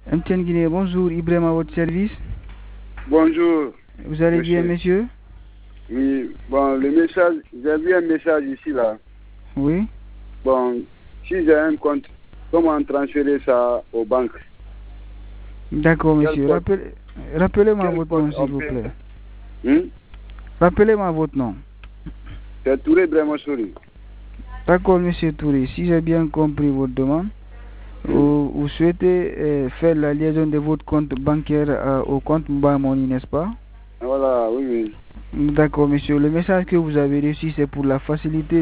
MTN Guinée, bonjour, Ibrahim à votre service. Bonjour. Vous allez bien, monsieur? Oui, bon, le message, j'ai vu un message ici, là. Oui. Bon, si j'ai un compte, comment transférer ça aux banques? D'accord, monsieur. Rappelez-moi votre nom, s'il on vous peut- plaît. Rappelez-moi votre nom. C'est Touré Bremosouri. D'accord, monsieur Touré. Si j'ai bien compris votre demande, vous souhaitez faire la liaison de votre compte bancaire au compte Mobile Money, n'est-ce pas? Voilà, oui. D'accord, monsieur. Le message que vous avez reçu, c'est pour la facilité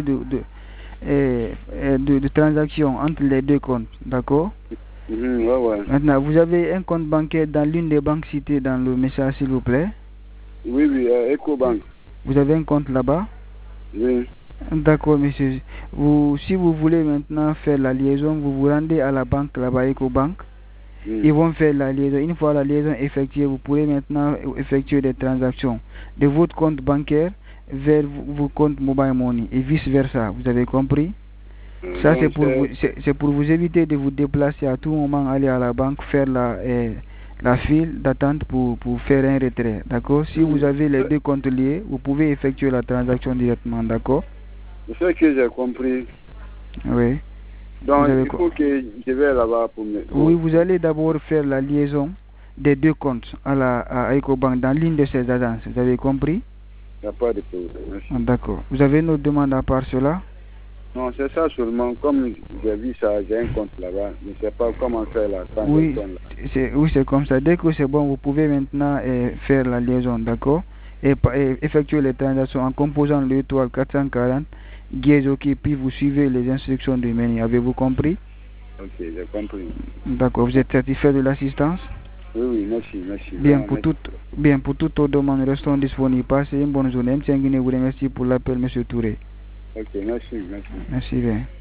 de transaction entre les deux comptes. D'accord? Ouais. Maintenant, vous avez un compte bancaire dans l'une des banques citées dans le message, s'il vous plaît? Oui, EcoBank. Vous avez un compte là-bas? Oui. D'accord, monsieur. Si vous voulez maintenant faire la liaison, vous vous rendez à la banque là-bas, EcoBank. Ils vont faire la liaison. Une fois la liaison effectuée, vous pourrez maintenant effectuer des transactions de votre compte bancaire vers vos comptes Mobile Money et vice-versa. Vous avez compris? Ça, c'est pour vous éviter de vous déplacer à tout moment, aller à la banque, faire la file d'attente pour faire un retrait. D'accord? Si vous avez les deux comptes liés, vous pouvez effectuer la transaction directement. D'accord? C'est ce que j'ai compris. Oui. Donc, il faut que je vais là-bas pour me... Oui, vous allez d'abord faire la liaison des deux comptes à EcoBank dans l'une de ces agences. Vous avez compris? Il n'y a pas de problème. D'accord. Vous avez une autre demande à part cela? Non, c'est ça seulement. Comme j'ai vu ça, j'ai un compte là-bas. Je ne sais pas comment faire la transaction. Oui, c'est comme ça. Dès que c'est bon, vous pouvez maintenant faire la liaison, d'accord? Et effectuer les transactions en composant l'étoile 440, dièse OK, puis vous suivez les instructions du menu. Avez-vous compris? Ok, j'ai compris. D'accord. Vous êtes satisfait de l'assistance? Oui, merci. Bien, pour toute autre demande, restons disponibles. Passez une bonne journée. M. Guinée vous remercie pour l'appel, M. Touré. Ok, merci. Merci bien.